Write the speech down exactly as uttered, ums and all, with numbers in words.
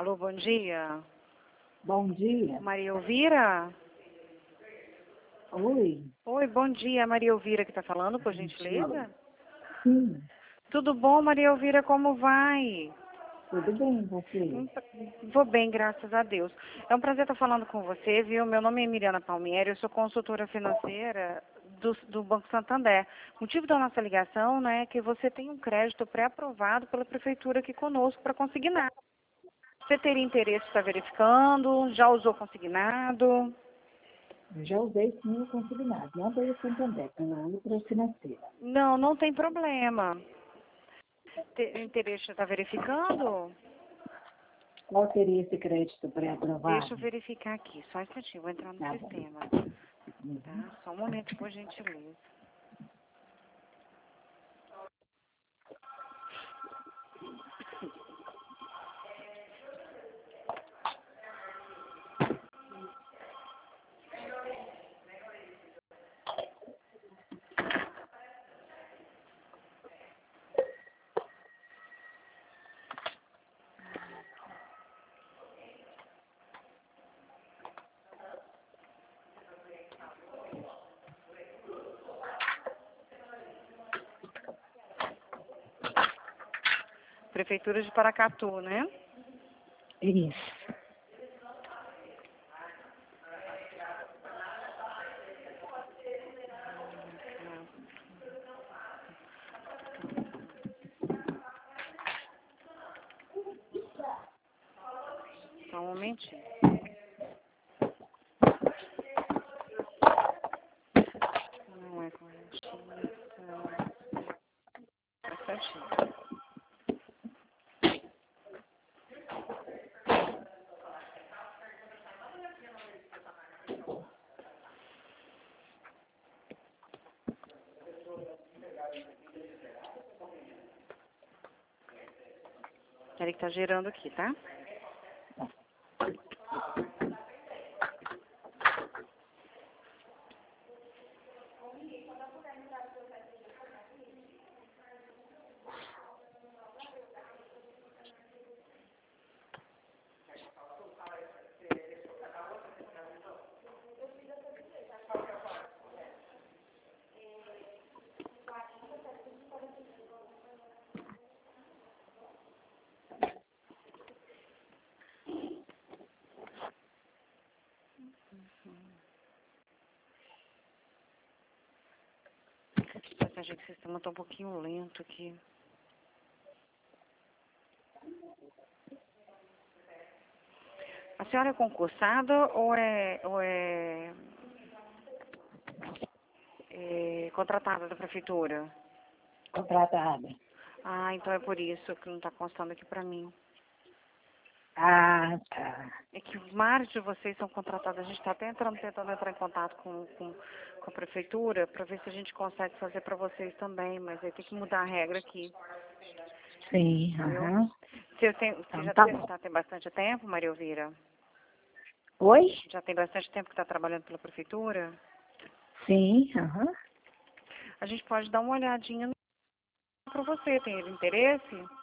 Alô, bom dia. Bom dia. Maria Elvira? Oi. Oi, bom dia. Maria Elvira que está falando, por Bom gentileza? dia. Sim, Tudo bom, Maria Elvira? Como vai? tudo bem, você? Vou bem, graças a Deus. É um prazer estar falando com você, viu? Meu nome é Miriana Palmieri, eu sou consultora financeira do, do Banco Santander. O motivo da nossa ligação, né, é que você tem um crédito pré-aprovado pela prefeitura aqui conosco para consignar. Você teria interesse em estar verificando? Já usou consignado? Eu já usei sim o consignado, não pelo Santander, pela outra financeira. Não, não tem problema. Tem interesse em estar verificando? Qual seria esse crédito Deixa pré-aprovado? eu verificar aqui, só um instantinho, vou entrar no Tá bom. sistema. Uhum. Tá? Só um momento, por gentileza. Prefeitura de Paracatu, né? Isso. Só um momentinho. Não é com justiça. Tá certinho. Ele que tá gerando aqui, tá? Essa gente, o sistema tá um pouquinho lento aqui. A senhora é concursada ou é, ou é, é contratada da prefeitura? Contratada. Ah, então é por isso que não tá constando aqui pra mim. Ah, tá. É que vários de vocês são contratados. A gente está até entrando, tentando entrar em contato com, com, com a prefeitura para ver se a gente consegue fazer para vocês também, mas aí tem que mudar a regra aqui, Sim, viu? aham. Você, tem, você Então já tá bom. está tem bastante tempo, Maria Elvira? Oi? Já tem bastante tempo que está trabalhando pela prefeitura? Sim, aham. A gente pode dar uma olhadinha para você. Tem interesse?